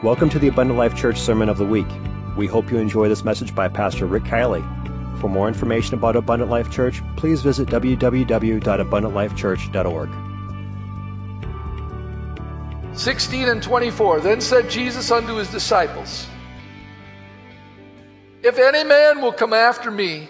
Welcome to the Abundant Life Church Sermon of the Week. We hope you enjoy this message by Pastor Rick Kiley. For more information about Abundant Life Church, please visit www.abundantlifechurch.org. 16 and 24. Then said Jesus unto his disciples, If any man will come after me,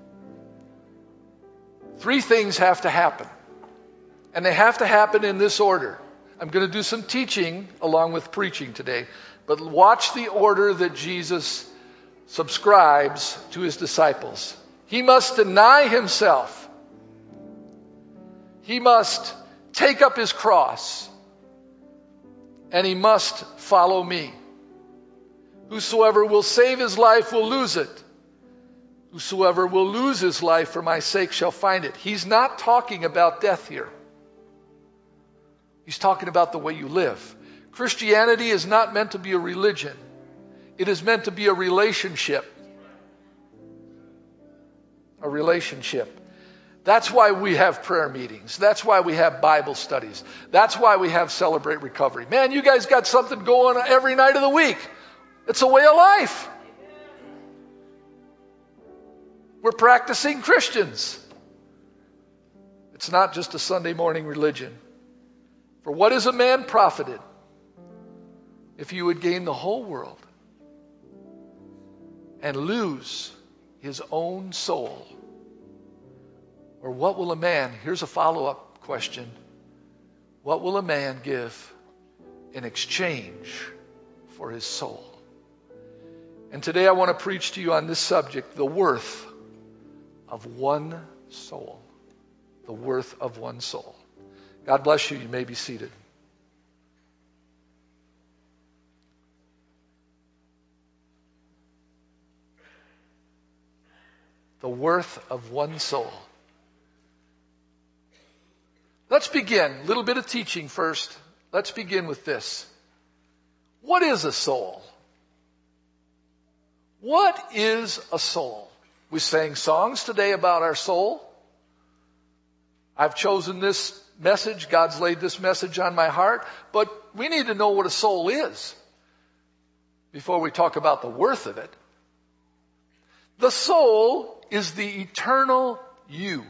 three things have to happen. And they have to happen in this order. I'm going to do some teaching along with preaching today. But watch the order that Jesus subscribes to his disciples. He must deny himself. He must take up his cross. And he must follow me. Whosoever will save his life will lose it. Whosoever will lose his life for my sake shall find it. He's not talking about death here. He's talking about the way you live. Christianity is not meant to be a religion. It is meant to be a relationship. A relationship. That's why we have prayer meetings. That's why we have Bible studies. That's why we have Celebrate Recovery. Man, you guys got something going every night of the week. It's a way of life. We're practicing Christians. It's not just a Sunday morning religion. For what is a man profited if he would gain the whole world and lose his own soul? Or what will a man, here's a follow-up question, what will a man give in exchange for his soul? And today I want to preach to you on this subject, the worth of one soul. The worth of one soul. God bless you. You may be seated. The worth of one soul. Let's begin. A little bit of teaching first. Let's begin with this. What is a soul? What is a soul? We sang songs today about our soul. I've chosen this message. God's laid this message on my heart. But we need to know what a soul is before we talk about the worth of it. The soul is the eternal you.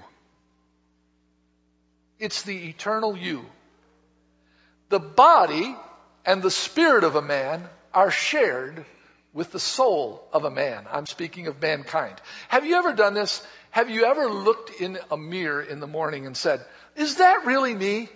It's the eternal you. The body and the spirit of a man are shared with the soul of a man. I'm speaking of mankind. Have you ever done this? Have you ever looked in a mirror in the morning and said, is that really me?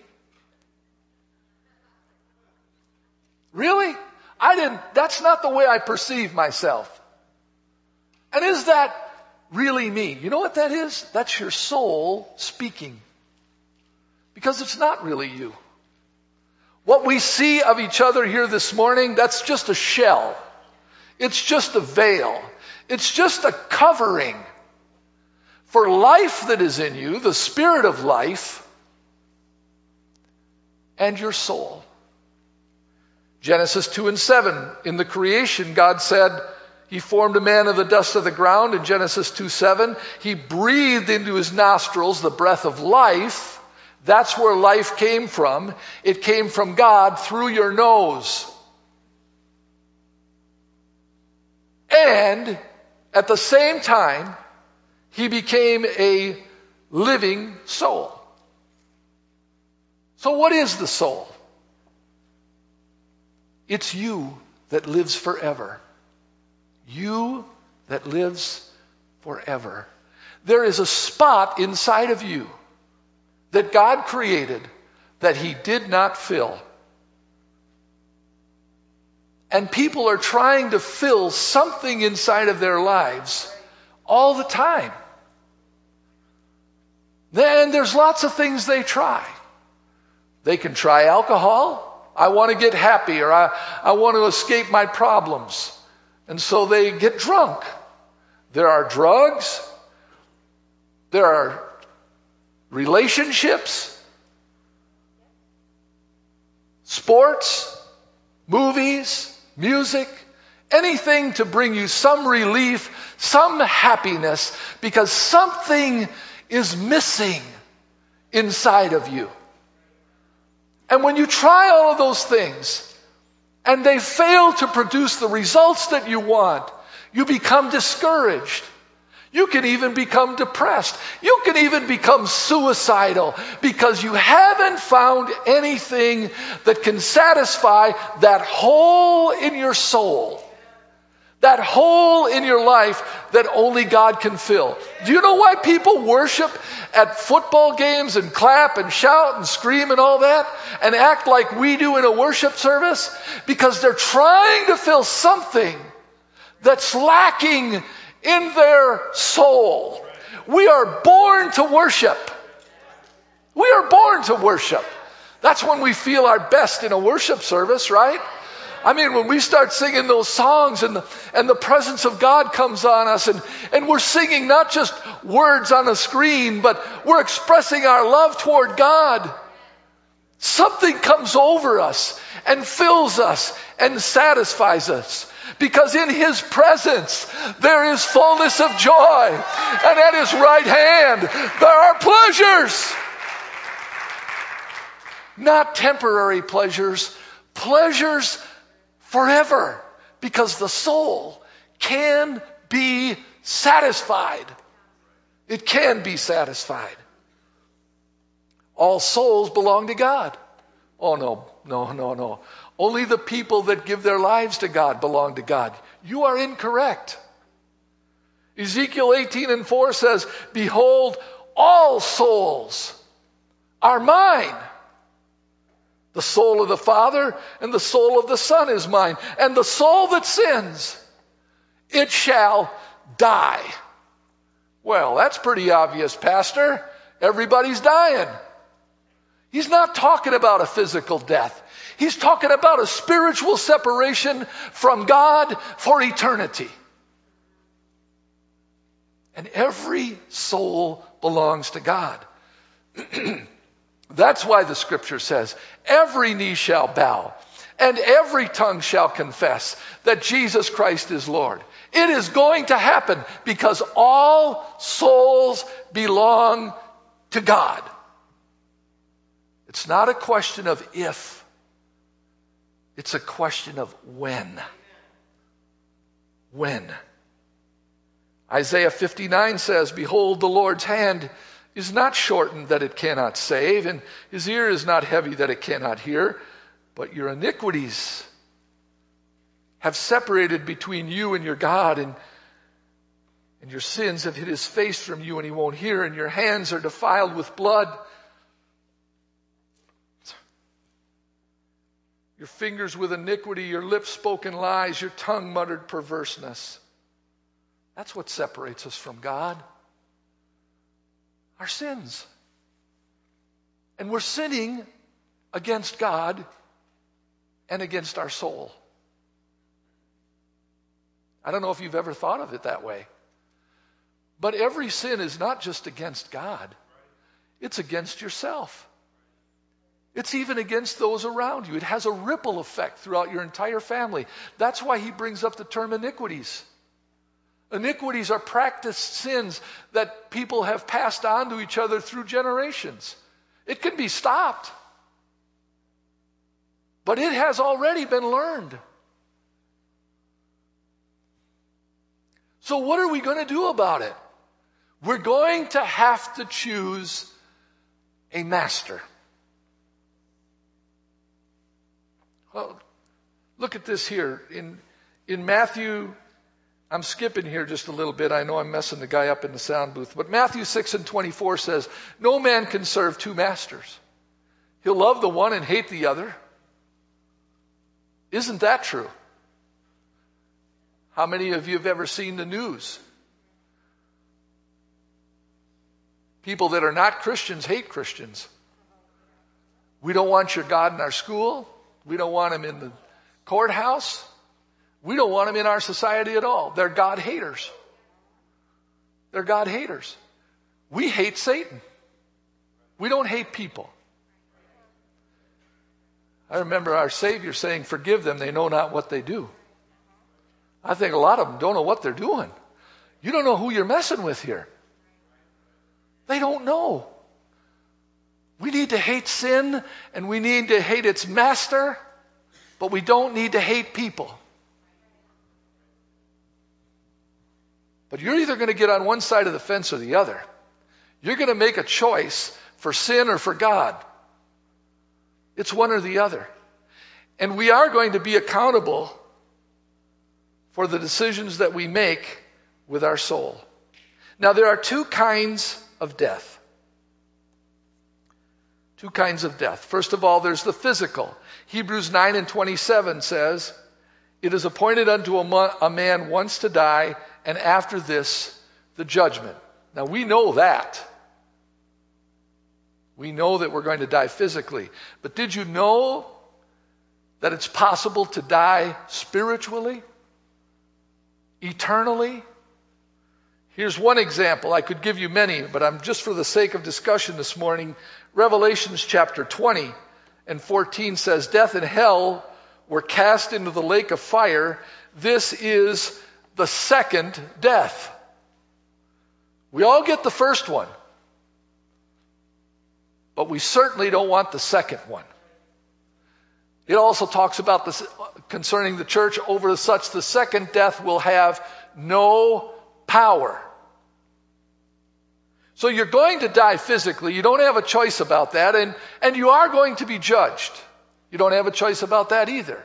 Really? That's not the way I perceive myself. And is that really me? You know what that is? That's your soul speaking. Because it's not really you. What we see of each other here this morning, that's just a shell. It's just a veil. It's just a covering for life that is in you, the spirit of life, and your soul. Genesis 2:7, in the creation, God said, He formed a man of the dust of the ground. In Genesis 2:7, He breathed into his nostrils the breath of life. That's where life came from. It came from God through your nose. And at the same time, he became a living soul. So what is the soul? It's you that lives forever. You that lives forever. There is a spot inside of you that God created that He did not fill. And people are trying to fill something inside of their lives all the time. Then there's lots of things they try. They can try alcohol. I want to get happy, or I want to escape my problems. And so they get drunk. There are drugs. There are relationships, sports, movies, music, anything to bring you some relief, some happiness, because something is missing inside of you. And when you try all of those things, and they fail to produce the results that you want, you become discouraged. You can even become depressed. You can even become suicidal because you haven't found anything that can satisfy that hole in your soul, that hole in your life that only God can fill. Do you know why people worship at football games and clap and shout and scream and all that and act like we do in a worship service? Because they're trying to fill something that's lacking in their soul. We are born to worship. We are born to worship. That's when we feel our best in a worship service, right? I mean, when we start singing those songs and the presence of God comes on us and we're singing not just words on a screen, but we're expressing our love toward God. Something comes over us and fills us and satisfies us. Because in His presence there is fullness of joy, and at His right hand there are pleasures. Not temporary pleasures, pleasures forever. Because the soul can be satisfied. It can be satisfied. All souls belong to God. Oh, no. Only the people that give their lives to God belong to God. You are incorrect. Ezekiel 18:4 says, "Behold, all souls are mine. The soul of the Father and the soul of the Son is mine. And the soul that sins, it shall die." Well, that's pretty obvious, Pastor. Everybody's dying. He's not talking about a physical death. He's talking about a spiritual separation from God for eternity. And every soul belongs to God. That's why the scripture says, every knee shall bow and every tongue shall confess that Jesus Christ is Lord. It is going to happen because all souls belong to God. It's not a question of if. It's a question of when. When. Isaiah 59 says, "Behold, the Lord's hand is not shortened that it cannot save, and His ear is not heavy that it cannot hear. But your iniquities have separated between you and your God, and your sins have hid His face from you, and He won't hear, and your hands are defiled with blood. Your fingers with iniquity, your lips spoken lies, your tongue muttered perverseness." That's what separates us from God. Our sins. And we're sinning against God and against our soul. I don't know if you've ever thought of it that way. But every sin is not just against God. It's against yourself. It's even against those around you. It has a ripple effect throughout your entire family. That's why he brings up the term iniquities. Iniquities are practiced sins that people have passed on to each other through generations. It can be stopped. But it has already been learned. So what are we going to do about it? We're going to have to choose a master. Well, look at this here. In Matthew, I'm skipping here just a little bit. I know I'm messing the guy up in the sound booth. But Matthew 6:24 says, "No man can serve two masters. He'll love the one and hate the other." Isn't that true? How many of you have ever seen the news? People that are not Christians hate Christians. We don't want your God in our school. We don't want him in the courthouse. We don't want him in our society at all. They're God haters. They're God haters. We hate Satan. We don't hate people. I remember our Savior saying, "Forgive them, they know not what they do." I think a lot of them don't know what they're doing. You don't know who you're messing with here. They don't know. We need to hate sin and we need to hate its master, But we don't need to hate people. But you're either going to get on one side of the fence or the other. You're going to make a choice for sin or for God. It's one or the other. And we are going to be accountable for the decisions that we make with our soul. Now, there are two kinds of death. Two kinds of death. First of all, there's the physical. Hebrews 9:27 says, "It is appointed unto a man once to die, and after this, the judgment." Now, we know that. We know that we're going to die physically. But did you know that it's possible to die spiritually? Eternally? Here's one example. I could give you many, but I'm just for the sake of discussion this morning. Revelations chapter 20 and 14 says, "Death and hell were cast into the lake of fire. This is the second death." We all get the first one, but we certainly don't want the second one. It also talks about this concerning the church, over such the second death will have no power. So you're going to die physically. You don't have a choice about that. And you are going to be judged. You don't have a choice about that either.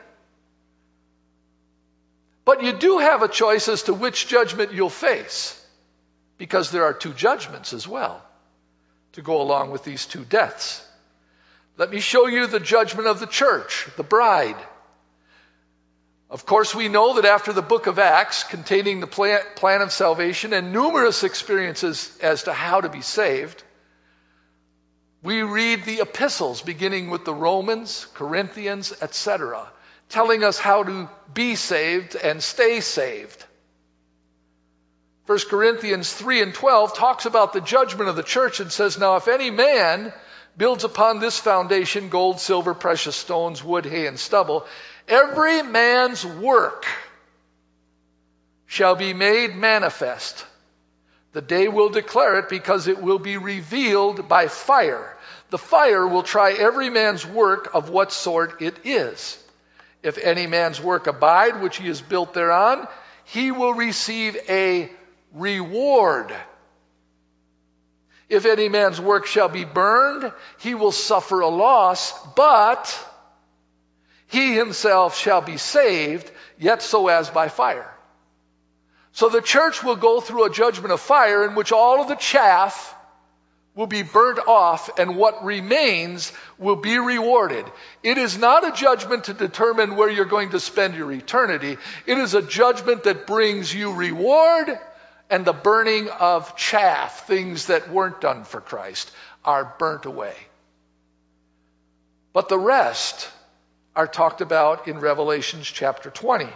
But you do have a choice as to which judgment you'll face. Because there are two judgments as well to go along with these two deaths. Let me show you the judgment of the church, the bride. Of course, we know that after the book of Acts, containing the plan of salvation and numerous experiences as to how to be saved, we read the epistles, beginning with the Romans, Corinthians, etc., telling us how to be saved and stay saved. 1 Corinthians 3:12 talks about the judgment of the church and says, "Now if any man builds upon this foundation gold, silver, precious stones, wood, hay, and stubble, every man's work shall be made manifest. The day will declare it, because it will be revealed by fire. The fire will try every man's work of what sort it is. If any man's work abide, which he has built thereon, he will receive a reward. If any man's work shall be burned, he will suffer a loss, but he himself shall be saved, yet so as by fire." So the church will go through a judgment of fire in which all of the chaff will be burnt off, and what remains will be rewarded. It is not a judgment to determine where you're going to spend your eternity. It is a judgment that brings you reward, and the burning of chaff, things that weren't done for Christ, are burnt away. But the rest are talked about in Revelation chapter 20.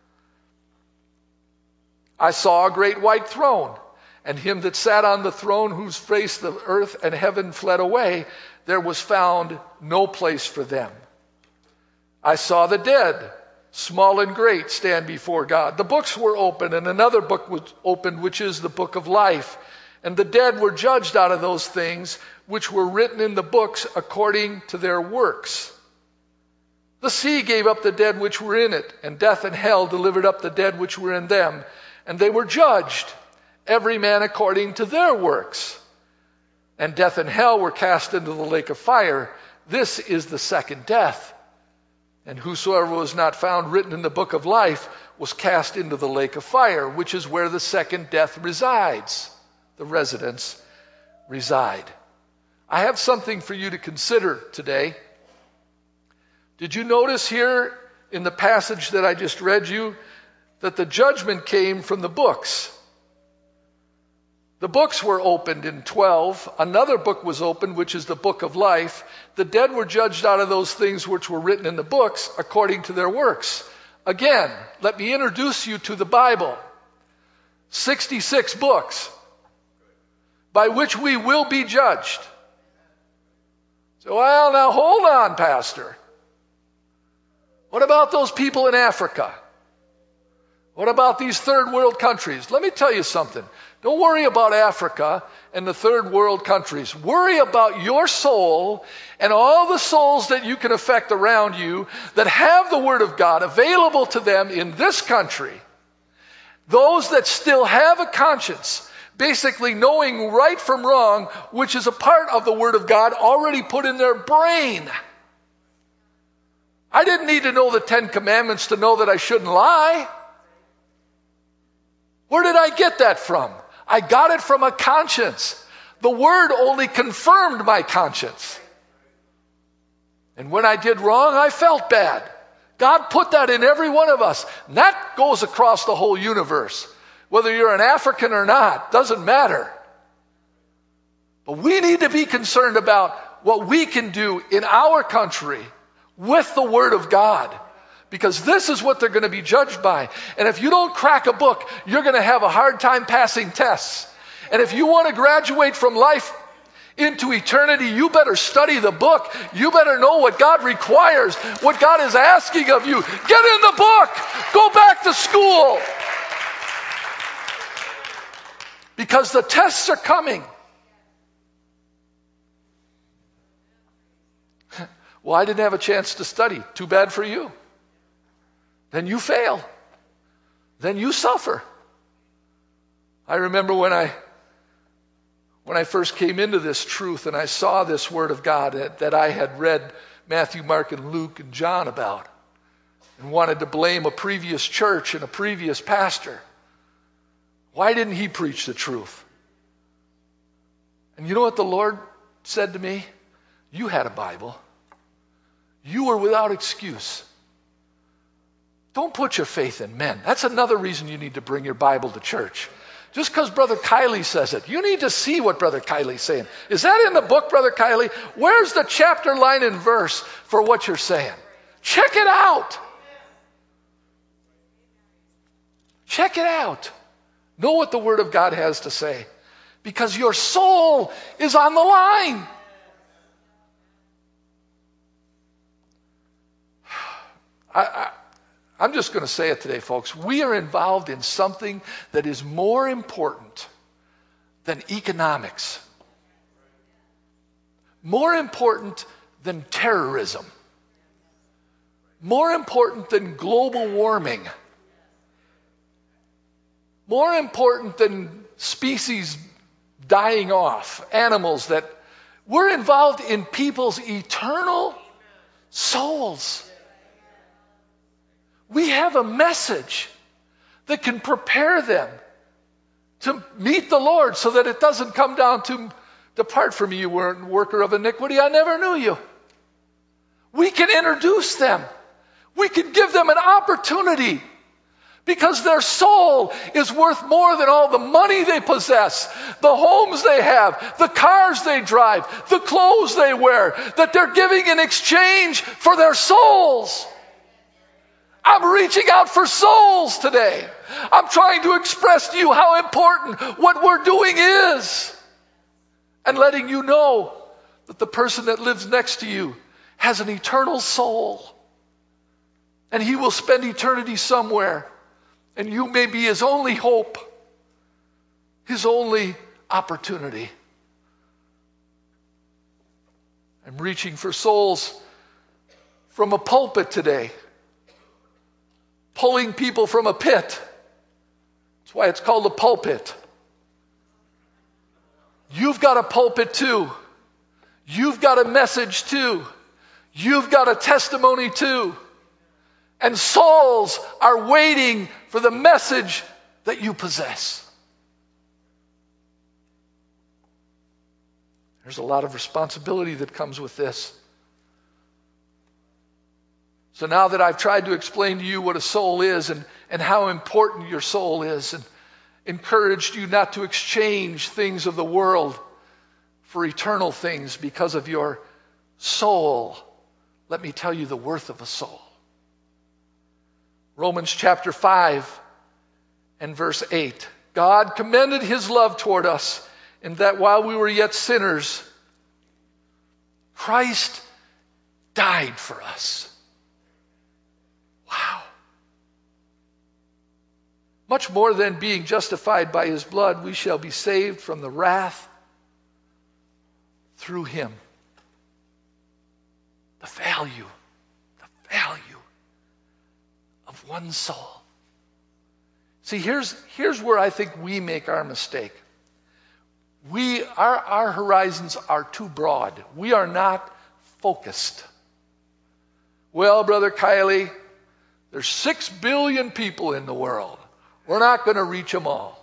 "I saw a great white throne, and him that sat on the throne, whose face the earth and heaven fled away. There was found no place for them. I saw the dead, small and great, stand before God. The books were opened, and another book was opened, which is the book of life. And the dead were judged out of those things which were written in the books according to their works. The sea gave up the dead which were in it, and death and hell delivered up the dead which were in them. And they were judged, every man according to their works. And death and hell were cast into the lake of fire. This is the second death. And whosoever was not found written in the book of life was cast into the lake of fire, which is where the second death resides. The residents reside." I have something for you to consider today. Did you notice here in the passage that I just read you that the judgment came from the books? The books were opened in 12. Another book was opened, which is the book of life. The dead were judged out of those things which were written in the books according to their works. Again, let me introduce you to the Bible. 66 books by which we will be judged. So, well, now hold on, Pastor. What about those people in Africa? What about these third world countries? Let me tell you something. Don't worry about Africa and the third world countries. Worry about your soul and all the souls that you can affect around you that have the Word of God available to them in this country. Those that still have a conscience, basically knowing right from wrong, which is a part of the Word of God already put in their brain. I didn't need to know the 10 Commandments to know that I shouldn't lie. Where did I get that from? I got it from a conscience. The Word only confirmed my conscience. And when I did wrong, I felt bad. God put that in every one of us. And that goes across the whole universe. Whether you're an African or not, doesn't matter. But we need to be concerned about what we can do in our country with the Word of God. Because this is what they're going to be judged by. And if you don't crack a book, you're going to have a hard time passing tests. And if you want to graduate from life into eternity, you better study the book. You better know what God requires, what God is asking of you. Get in the book. Go back to school. Because the tests are coming. Well, I didn't have a chance to study. Too bad for you. Then you fail. Then you suffer. I remember when I first came into this truth and I saw this Word of God that I had read Matthew, Mark, and Luke, and John about, and wanted to blame a previous church and a previous pastor. Why didn't he preach the truth? And you know what the Lord said to me? You had a Bible. You were without excuse. Don't put your faith in men. That's another reason you need to bring your Bible to church. Just because Brother Kiley says it, you need to see what Brother Kiley's saying. Is that in the book, Brother Kiley? Where's the chapter, line, and verse for what you're saying? Check it out. Check it out. Know what the Word of God has to say. Because your soul is on the line. I'm just going to say it today, folks. We are involved in something that is more important than economics. More important than terrorism. More important than global warming. More important than species dying off, animals that we're involved in people's eternal souls. We have a message that can prepare them to meet the Lord so that it doesn't come down to, depart from me, you worker of iniquity, I never knew you. We can introduce them. We can give them an opportunity because their soul is worth more than all the money they possess, the homes they have, the cars they drive, the clothes they wear, that they're giving in exchange for their souls. I'm reaching out for souls today. I'm trying to express to you how important what we're doing is. And letting you know that the person that lives next to you has an eternal soul. And he will spend eternity somewhere. And you may be his only hope, his only opportunity. I'm reaching for souls from a pulpit today. Pulling people from a pit. That's why it's called a pulpit. You've got a pulpit too. You've got a message too. You've got a testimony too. And souls are waiting for the message that you possess. There's a lot of responsibility that comes with this. So now that I've tried to explain to you what a soul is and how important your soul is, and encouraged you not to exchange things of the world for eternal things because of your soul, let me tell you the worth of a soul. Romans chapter 5 and verse 8. God commended his love toward us in that while we were yet sinners, Christ died for us. Wow. Much more than being justified by his blood, we shall be saved from the wrath through him. The value of one soul. See, here's where I think we make our mistake. Our horizons are too broad. We are not focused. Well, Brother Kiley, there's 6 billion people in the world. We're not going to reach them all.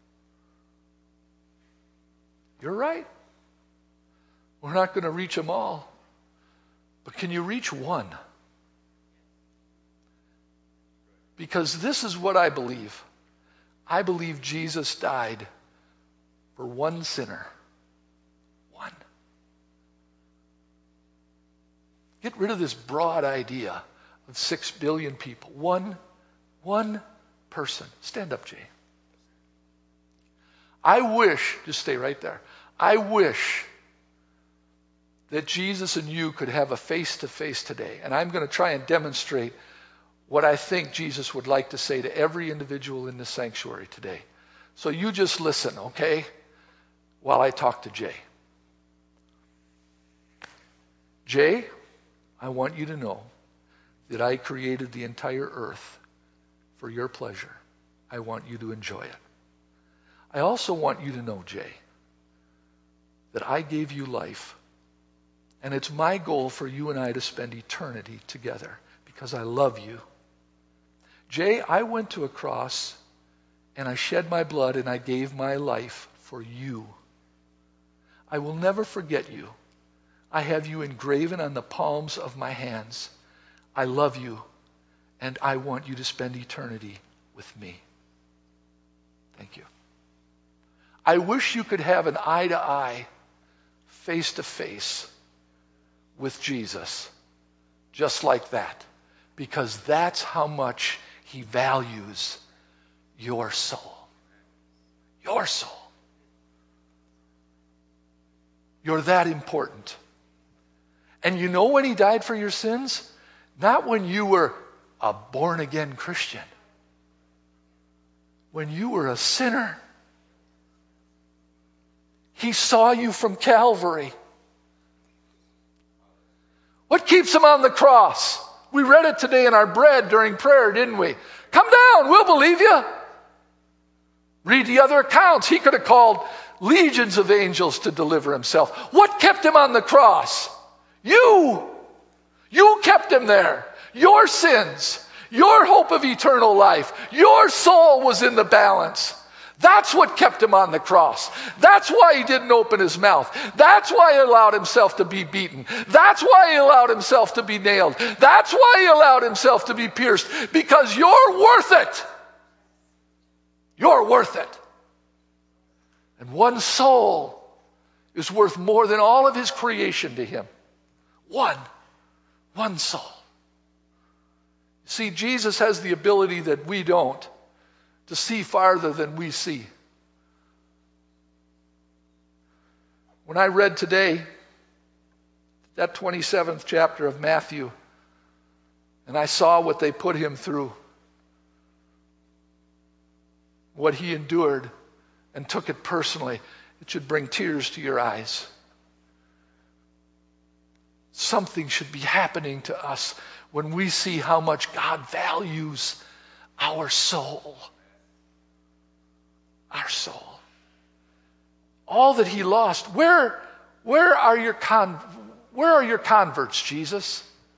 You're right. We're not going to reach them all. But can you reach one? Because this is what I believe. I believe Jesus died for one sinner. One. Get rid of this broad idea of 6 billion people. One person. Stand up, Jay. I wish, just stay right there. I wish that Jesus and you could have a face-to-face today. And I'm going to try and demonstrate what I think Jesus would like to say to every individual in the sanctuary today. So you just listen, okay, while I talk to Jay. Jay, I want you to know that I created the entire earth for your pleasure. I want you to enjoy it. I also want you to know, Jay, that I gave you life. And it's my goal for you and I to spend eternity together because I love you. Jay, I went to a cross and I shed my blood and I gave my life for you. I will never forget you. I have you engraven on the palms of my hands. I love you and I want you to spend eternity with me. Thank you. I wish you could have an eye-to-eye, face-to-face with Jesus, just like that, because that's how much he values your soul. Your soul. You're that important. And you know when he died for your sins? Not when you were a born-again Christian. When you were a sinner. He saw you from Calvary. What keeps him on the cross? We read it today in our bread during prayer, didn't we? Come down, we'll believe you. Read the other accounts. He could have called legions of angels to deliver himself. What kept him on the cross? You. You kept him there. Your sins. Your hope of eternal life. Your soul was in the balance. That's what kept him on the cross. That's why he didn't open his mouth. That's why he allowed himself to be beaten. That's why he allowed himself to be nailed. That's why he allowed himself to be pierced. Because you're worth it. You're worth it. And one soul is worth more than all of his creation to him. One soul. See, Jesus has the ability that we don't, to see farther than we see. When I read today that 27th chapter of Matthew, and I saw what they put him through, what he endured, and took it personally, it should bring tears to your eyes. Something should be happening to us when we see how much God values our soul. Our soul. All that he lost. Where are your converts, Jesus?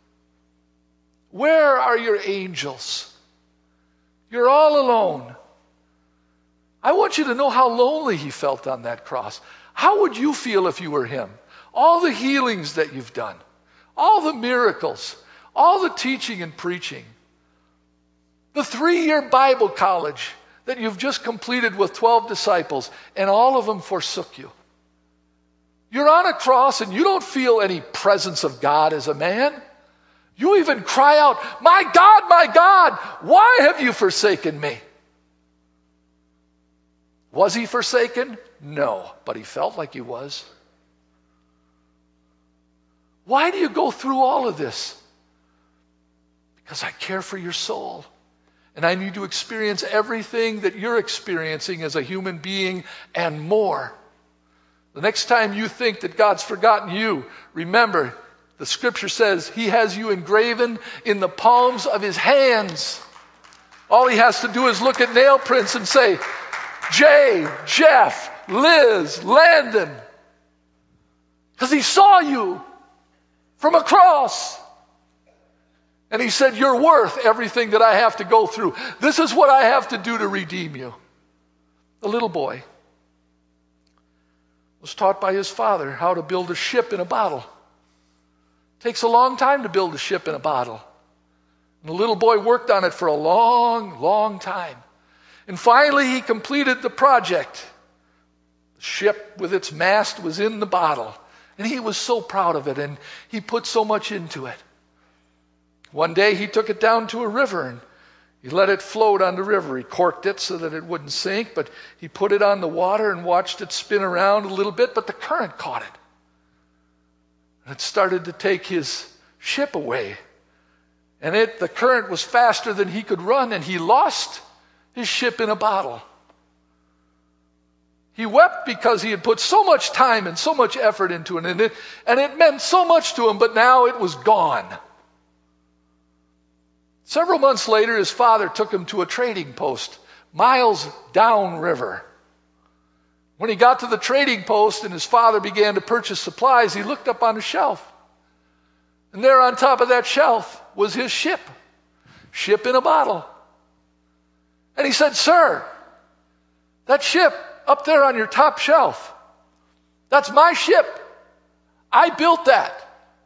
Where are your angels? You're all alone. I want you to know how lonely he felt on that cross. How would you feel if you were him? All the healings that you've done, all the miracles, all the teaching and preaching, the 3-year Bible college that you've just completed with 12 disciples, and all of them forsook you. You're on a cross and you don't feel any presence of God as a man. You even cry out, my God, why have you forsaken me? Was he forsaken? No, but he felt like he was. Why do you go through all of this? Because I care for your soul. And I need to experience everything that you're experiencing as a human being and more. The next time you think that God's forgotten you, remember, the scripture says he has you engraven in the palms of his hands. All he has to do is look at nail prints and say, Jay, Jeff, Liz, Landon. Because he saw you from across. And he said, you're worth everything that I have to go through. This is what I have to do to redeem you. The little boy was taught by his father how to build a ship in a bottle. It takes a long time to build a ship in a bottle. And the little boy worked on it for a long, long time. And finally he completed the project. The ship with its mast was in the bottle. And he was so proud of it, and he put so much into it. One day he took it down to a river and he let it float on the river. He corked it so that it wouldn't sink, but he put it on the water and watched it spin around a little bit, but the current caught it. And it started to take his ship away. And the current was faster than he could run, and he lost his ship in a bottle. He wept because he had put so much time and so much effort into it, and it meant so much to him, but now it was gone. Several months later, his father took him to a trading post, miles downriver. When he got to the trading post and his father began to purchase supplies, he looked up on a shelf. And there on top of that shelf was his ship in a bottle. And he said, sir, that ship up there on your top shelf, that's my ship. I built that.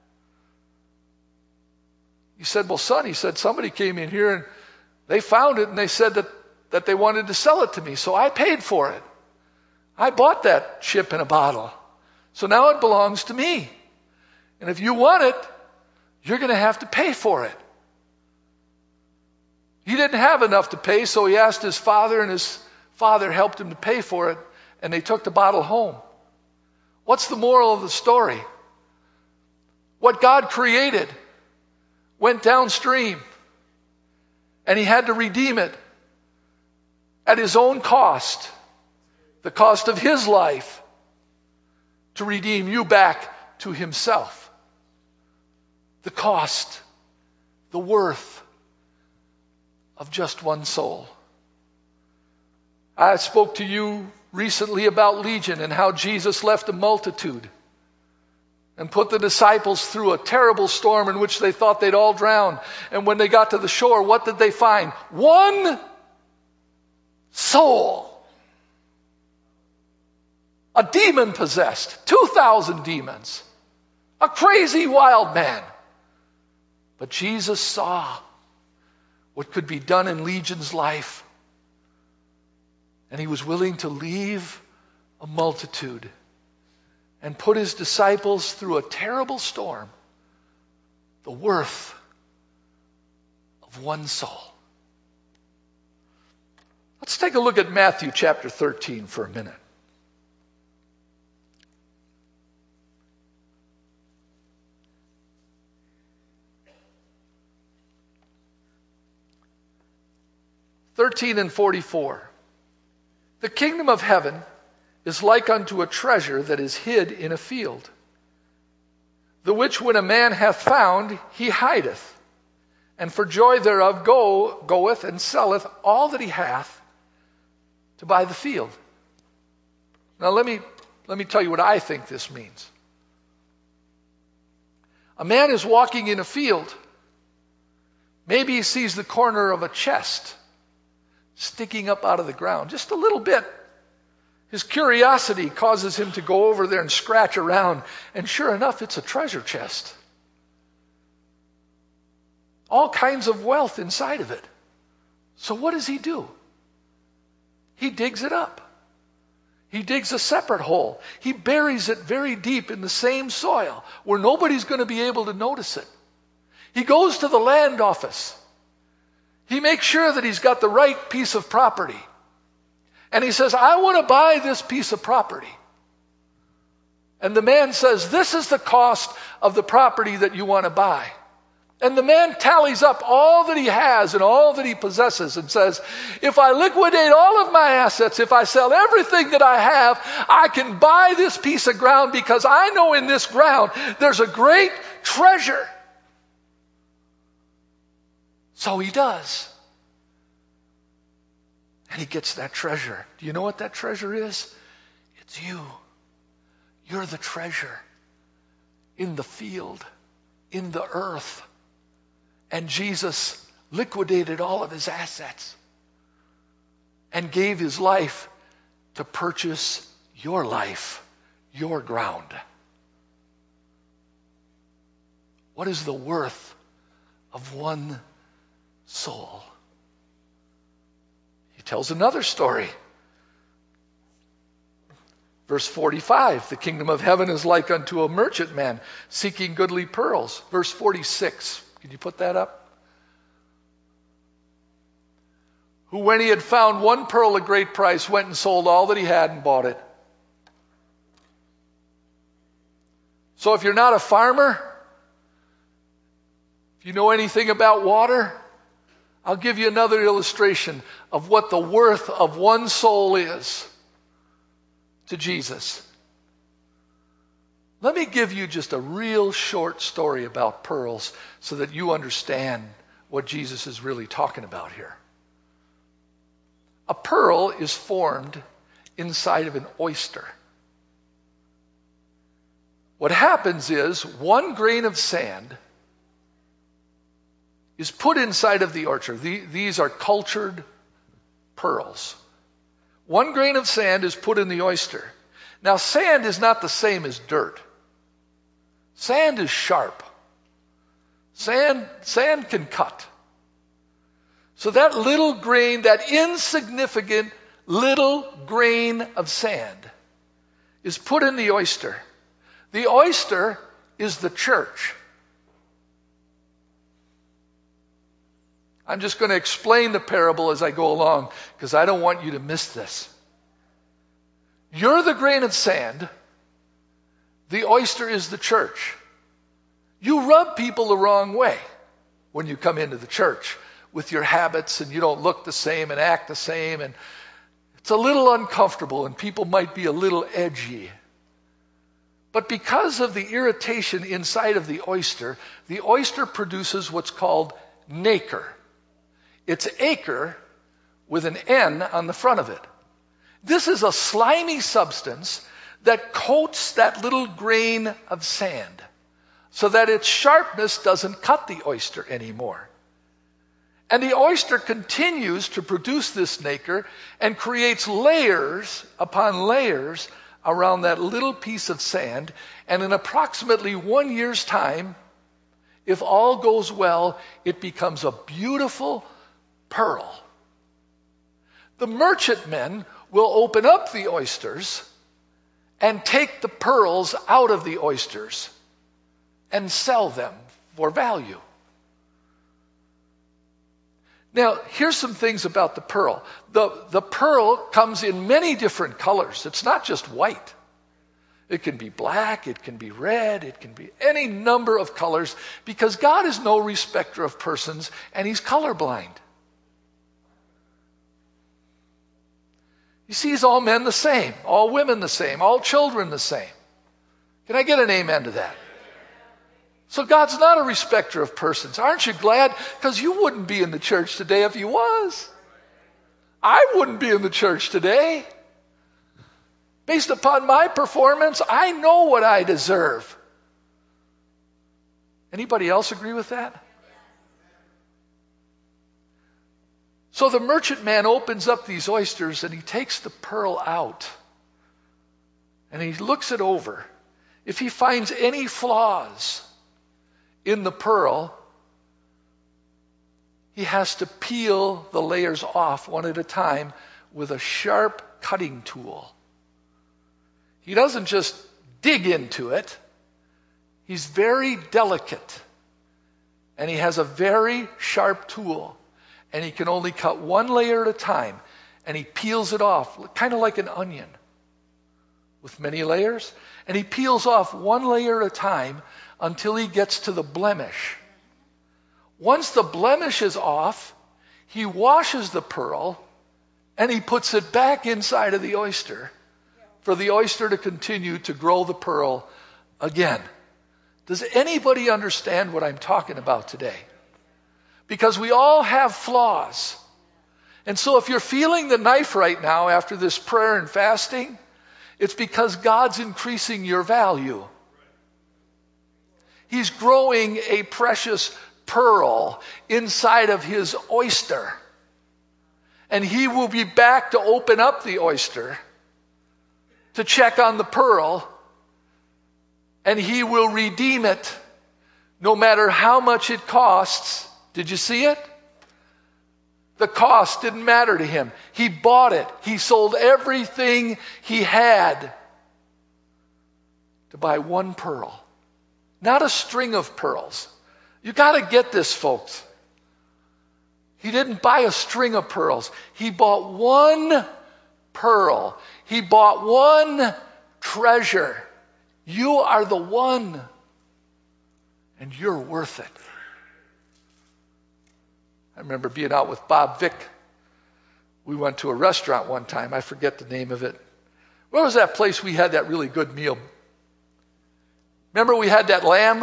He said, well, son, he said, somebody came in here and they found it and they said that they wanted to sell it to me. So I paid for it. I bought that ship in a bottle. So now it belongs to me. And if you want it, you're going to have to pay for it. He didn't have enough to pay, so he asked his father, and his father helped him to pay for it, and they took the bottle home. What's the moral of the story? What God created went downstream, and he had to redeem it at his own cost, the cost of his life, to redeem you back to himself. The cost, the worth of just one soul. I spoke to you recently about Legion and how Jesus left a multitude and put the disciples through a terrible storm in which they thought they'd all drown. And when they got to the shore, what did they find? One soul. A demon possessed. 2,000 demons. A crazy wild man. But Jesus saw what could be done in Legion's life. And he was willing to leave a multitude and put his disciples through a terrible storm, the worth of one soul. Let's take a look at Matthew chapter 13 for a minute. (13:44). The kingdom of heaven is like unto a treasure that is hid in a field, the which when a man hath found, he hideth, and for joy thereof goeth and selleth all that he hath to buy the field. Now let me tell you what I think this means. A man is walking in a field. Maybe he sees the corner of a chest sticking up out of the ground, just a little bit. His curiosity causes him to go over there and scratch around, and sure enough, it's a treasure chest. All kinds of wealth inside of it. So what does he do? He digs it up. He digs a separate hole. He buries it very deep in the same soil where nobody's going to be able to notice it. He goes to the land office. He makes sure that he's got the right piece of property. And he says, I want to buy this piece of property. And the man says, this is the cost of the property that you want to buy. And the man tallies up all that he has and all that he possesses and says, if I liquidate all of my assets, if I sell everything that I have, I can buy this piece of ground because I know in this ground there's a great treasure. So he does. And he gets that treasure. Do you know what that treasure is? It's you. You're the treasure in the field, in the earth. And Jesus liquidated all of his assets and gave his life to purchase your life, your ground. What is the worth of one soul? He tells another story. Verse 45, the kingdom of heaven is like unto a merchantman seeking goodly pearls. Verse 46, can you put that up? Who, when he had found one pearl at great price, went and sold all that he had and bought it. So if you're not a farmer, if you know anything about water, I'll give you another illustration of what the worth of one soul is to Jesus. Let me give you just a real short story about pearls so that you understand what Jesus is really talking about here. A pearl is formed inside of an oyster. What happens is 1 grain of sand is put inside of the oyster. These are cultured pearls. 1 grain of sand is put in the oyster. Now, sand is not the same as dirt. Sand is sharp. Sand can cut. So that little grain, that insignificant little grain of sand is put in the oyster. The oyster is the church. I'm just going to explain the parable as I go along because I don't want you to miss this. You're the grain of sand. The oyster is the church. You rub people the wrong way when you come into the church with your habits, and you don't look the same and act the same, and it's a little uncomfortable and people might be a little edgy. But because of the irritation inside of the oyster produces what's called nacre. It's acre with an N on the front of it. This is a slimy substance that coats that little grain of sand so that its sharpness doesn't cut the oyster anymore. And the oyster continues to produce this nacre and creates layers upon layers around that little piece of sand. And in approximately 1 year's time, if all goes well, it becomes a beautiful pearl. The merchantmen will open up the oysters and take the pearls out of the oysters and sell them for value. Now, here's some things about the pearl. The pearl comes in many different colors. It's not just white. It can be black, it can be red, it can be any number of colors because God is no respecter of persons and he's colorblind. He sees all men the same, all women the same, all children the same. Can I get an amen to that? So God's not a respecter of persons. Aren't you glad? Because you wouldn't be in the church today if you was. I wouldn't be in the church today. Based upon my performance, I know what I deserve. Anybody else agree with that? So the merchantman opens up these oysters and he takes the pearl out. And he looks it over. If he finds any flaws in the pearl, he has to peel the layers off one at a time with a sharp cutting tool. He doesn't just dig into it. He's very delicate. And he has a very sharp tool. And he can only cut one layer at a time. And he peels it off, kind of like an onion with many layers. And he peels off one layer at a time until he gets to the blemish. Once the blemish is off, he washes the pearl and he puts it back inside of the oyster for the oyster to continue to grow the pearl again. Does anybody understand what I'm talking about today? Because we all have flaws. And so if you're feeling the knife right now after this prayer and fasting, it's because God's increasing your value. He's growing a precious pearl inside of his oyster. And he will be back to open up the oyster to check on the pearl, and he will redeem it no matter how much it costs. Did you see it? The cost didn't matter to him. He bought it. He sold everything he had to buy one pearl. Not a string of pearls. You got to get this, folks. He didn't buy a string of pearls. He bought one pearl. He bought one treasure. You are the one, and you're worth it. I remember being out with Bob Vick. We went to a restaurant one time. I forget the name of it. Where was that place we had that really good meal? Remember we had that lamb?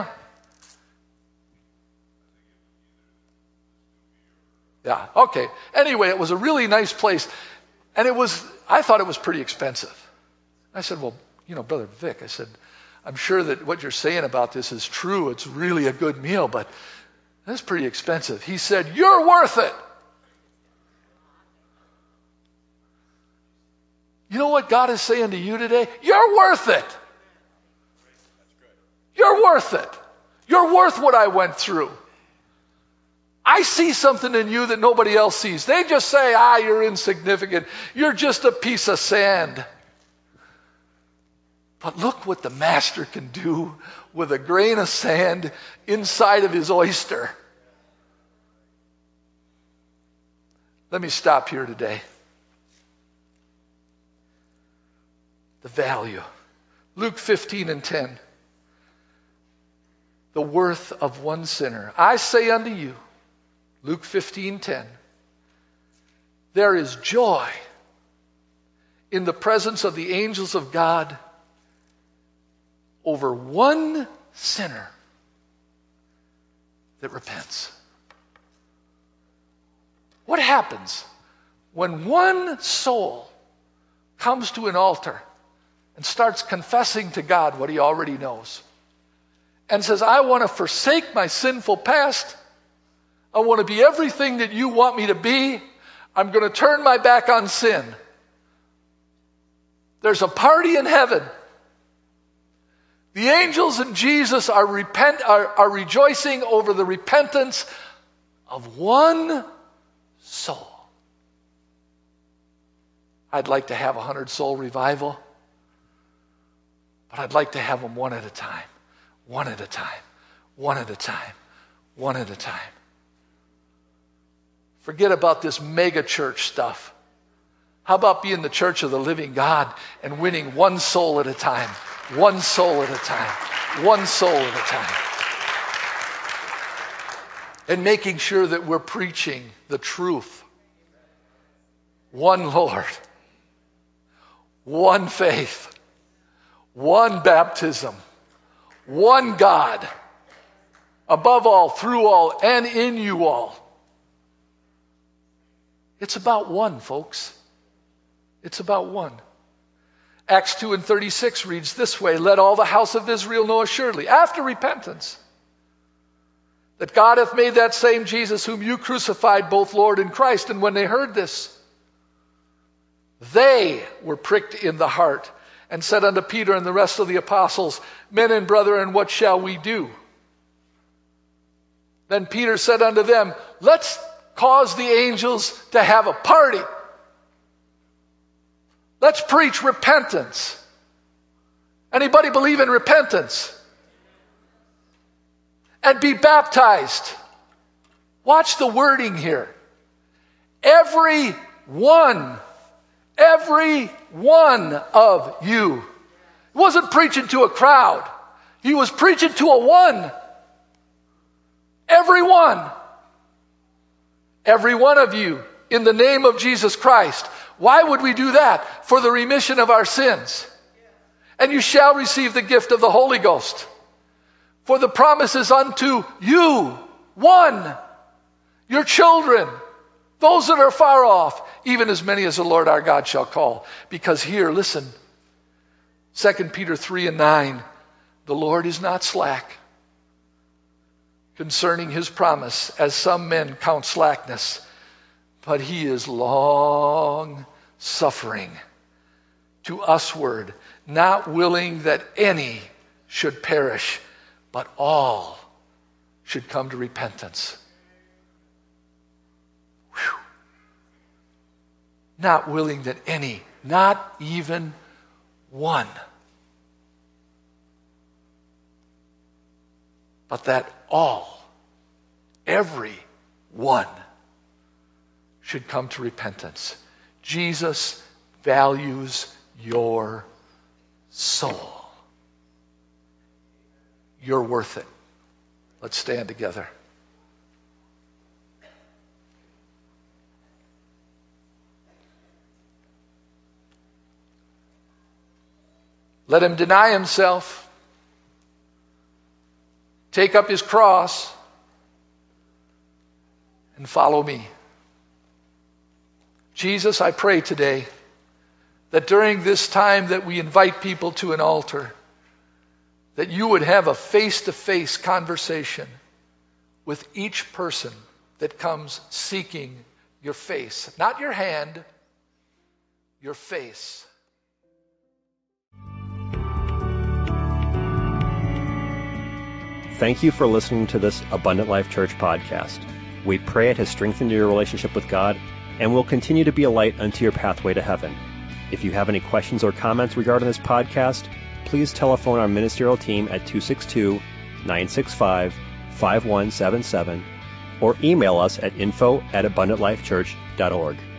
Yeah, okay. Anyway, it was a really nice place. And I thought it was pretty expensive. I said, well, Brother Vic, I said, I'm sure that what you're saying about this is true. It's really a good meal, but that's pretty expensive. He said, you're worth it. You know what God is saying to you today? You're worth it. You're worth it. You're worth what I went through. I see something in you that nobody else sees. They just say, you're insignificant. You're just a piece of sand. But look what the master can do with a grain of sand inside of his oyster. Let me stop here today. The value. Luke 15:10. The worth of one sinner. I say unto you, Luke 15:10, there is joy in the presence of the angels of God over one sinner that repents. What happens when one soul comes to an altar and starts confessing to God what he already knows and says, I want to forsake my sinful past. I want to be everything that you want me to be. I'm going to turn my back on sin. There's a party in heaven. The angels and Jesus are rejoicing over the repentance of one soul. I'd like to have 100-soul revival, but I'd like to have them one at a time. One at a time. One at a time. One at a time. Forget about this mega church stuff. How about being the church of the living God and winning one soul at a time? One soul at a time. One soul at a time. And making sure that we're preaching the truth. One Lord. One faith. One baptism. One God. Above all, through all, and in you all. It's about one, folks. It's about one. Acts 2:36 reads this way, let all the house of Israel know assuredly, after repentance, that God hath made that same Jesus whom you crucified both Lord and Christ. And when they heard this, they were pricked in the heart and said unto Peter and the rest of the apostles, men and brethren, what shall we do? Then Peter said unto them, let's cause the angels to have a party. Let's preach repentance. Anybody believe in repentance? And be baptized. Watch the wording here. Every one of you. He wasn't preaching to a crowd. He was preaching to a one. Every one. every one of you, in the name of Jesus Christ. Why would we do that? For the remission of our sins. And you shall receive the gift of the Holy Ghost. For the promise is unto you, one, your children, those that are far off, even as many as the Lord our God shall call. Because here, listen, 2 Peter 3:9, the Lord is not slack concerning his promise, as some men count slackness, but he is long suffering to usward, not willing that any should perish, but all should come to repentance. Whew. Not willing that any, not even one, but that all, every one, should come to repentance. Jesus values your soul. You're worth it. Let's stand together. Let him deny himself, take up his cross, and follow me. Jesus, I pray today that during this time that we invite people to an altar, that you would have a face-to-face conversation with each person that comes seeking your face. Not your hand, your face. Thank you for listening to this Abundant Life Church podcast. We pray it has strengthened your relationship with God and will continue to be a light unto your pathway to heaven. If you have any questions or comments regarding this podcast, please telephone our ministerial team at 262-965-5177 or email us at info@abundantlifechurch.org.